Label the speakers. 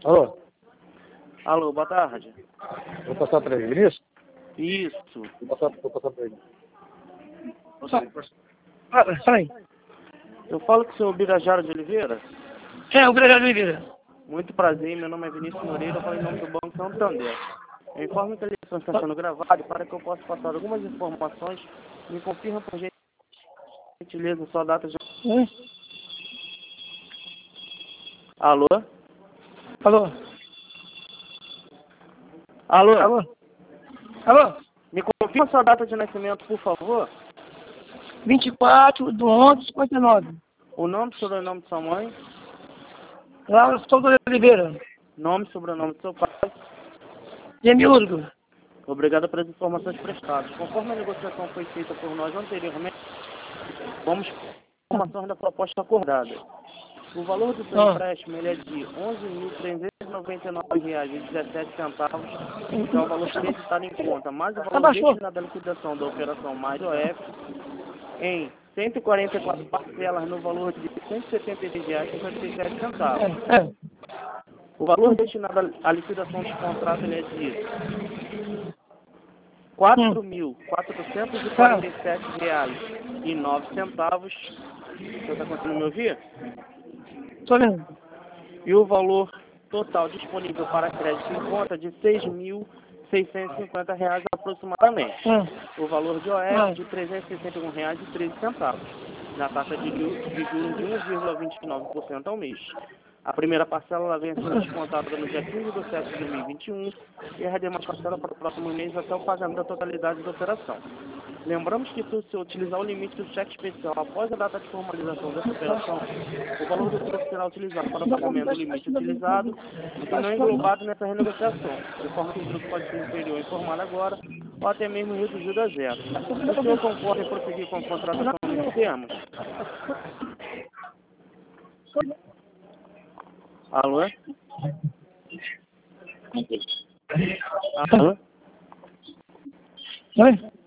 Speaker 1: Alô?
Speaker 2: Alô, boa tarde.
Speaker 1: Vou passar para ele, Vinícius?
Speaker 2: Isso.
Speaker 1: Vou passar para ele.
Speaker 3: Fala aí.
Speaker 2: Eu falo com o senhor Birajara de Oliveira.
Speaker 3: É, o Birajara de Oliveira.
Speaker 2: Muito prazer, meu nome é Vinícius Moreira, eu falo em nome do Banco Santander. Eu informo que a ligação está sendo gravada e para que eu possa passar algumas informações, me confirma por gentileza sua data de... Alô?
Speaker 3: Alô?
Speaker 2: Alô?
Speaker 3: Alô? Alô?
Speaker 2: Me confirma sua data de nascimento, por favor.
Speaker 3: 24/11/59.
Speaker 2: O nome e sobrenome de sua mãe.
Speaker 3: Laura Souza de Oliveira.
Speaker 2: Nome e sobrenome do seu pai.
Speaker 3: Demiurgo.
Speaker 2: Obrigado pelas informações prestadas. Conforme a negociação foi feita por nós anteriormente, vamos com informações da proposta acordada. O valor do seu empréstimo ele é de R$ 11.399,17, que é o valor creditado em conta, mais o valor destinado à liquidação da operação mais OF, em 144 parcelas no valor de R$ 176,57. O valor destinado à liquidação do contrato ele é de R$ 4.447,09. Você está conseguindo me ouvir?
Speaker 3: Estou vendo.
Speaker 2: E o valor total disponível para crédito em conta de R$ 6.650 aproximadamente. O valor de OF de R$ 361,13, na taxa de juros de 1,29% ao mês. A primeira parcela ela vem a ser descontada no dia 15/7/2021 e a demais parcela para o próximo mês até o pagamento da totalidade da operação. Lembramos que se você utilizar o limite do cheque especial após a data de formalização dessa operação, o valor do preço será utilizado para o pagamento do limite utilizado e não englobado nessa renegociação, de forma que o juros pode ser inferior ao informado agora ou até mesmo reduzido a zero. O senhor concorda em prosseguir com a contratação nos termos? Alô? Alô?
Speaker 3: Oi?